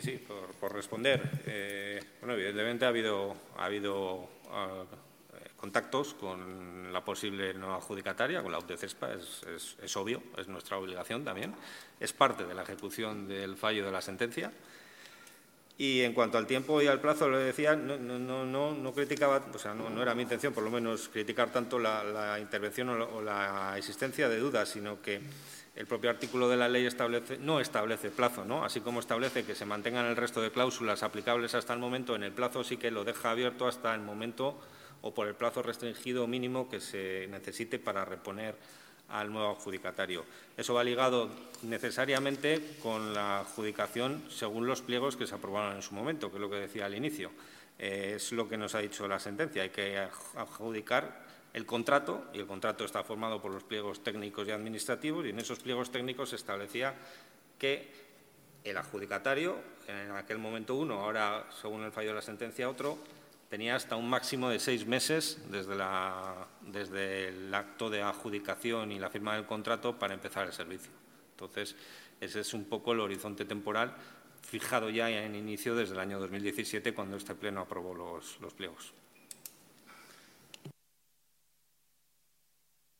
Sí, por responder. Bueno, evidentemente ha habido contactos con la posible no adjudicataria, con la UTCESPA, es obvio, es nuestra obligación también. Es parte de la ejecución del fallo de la sentencia. Y en cuanto al tiempo y al plazo, le decía, no criticaba, o sea, no era mi intención, por lo menos, criticar tanto la intervención o la existencia de dudas, sino que el propio artículo de la ley no establece plazo, ¿no? Así como establece que se mantengan el resto de cláusulas aplicables hasta el momento, en el plazo sí que lo deja abierto hasta el momento o por el plazo restringido mínimo que se necesite para reponer al nuevo adjudicatario. Eso va ligado necesariamente con la adjudicación según los pliegos que se aprobaron en su momento, que es lo que decía al inicio. Es lo que nos ha dicho la sentencia. Hay que adjudicar el contrato, y el contrato está formado por los pliegos técnicos y administrativos, y en esos pliegos técnicos se establecía que el adjudicatario, en aquel momento uno, ahora según el fallo de la sentencia otro, tenía hasta un máximo de 6 meses desde el acto de adjudicación y la firma del contrato para empezar el servicio. Entonces, ese es un poco el horizonte temporal fijado ya en inicio desde el año 2017, cuando este Pleno aprobó los pliegos.